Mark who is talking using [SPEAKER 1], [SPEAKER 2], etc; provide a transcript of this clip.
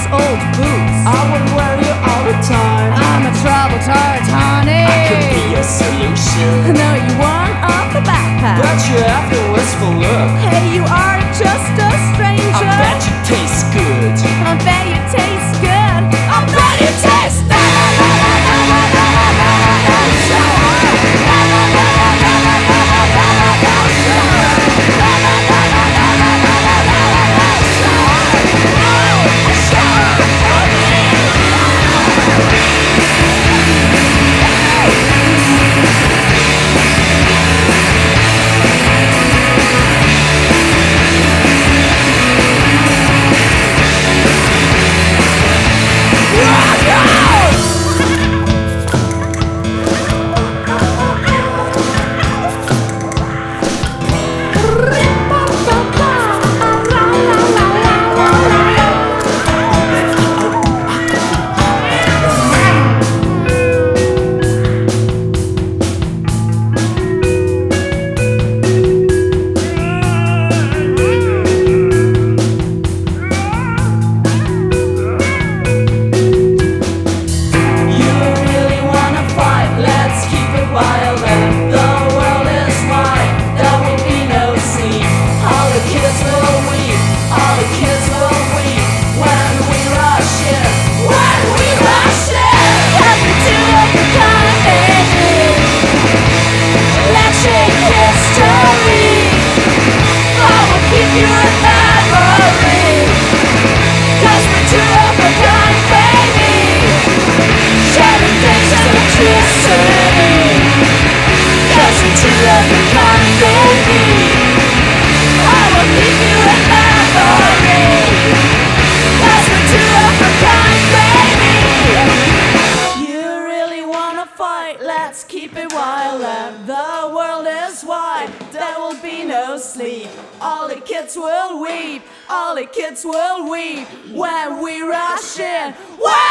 [SPEAKER 1] old boots.
[SPEAKER 2] I would wear you all the time.
[SPEAKER 1] I'm a trouble tart, honey.
[SPEAKER 2] I could be a solution.
[SPEAKER 1] No, you want off the backpack.
[SPEAKER 2] Bet you have the wistful look.
[SPEAKER 1] Hey, you are just a stranger.
[SPEAKER 2] I bet you taste good.
[SPEAKER 1] I bet you taste good. I bet you taste Let's keep it wild and the world is wide. There will be no sleep. All the kids will weep. All the kids will weep when we rush in.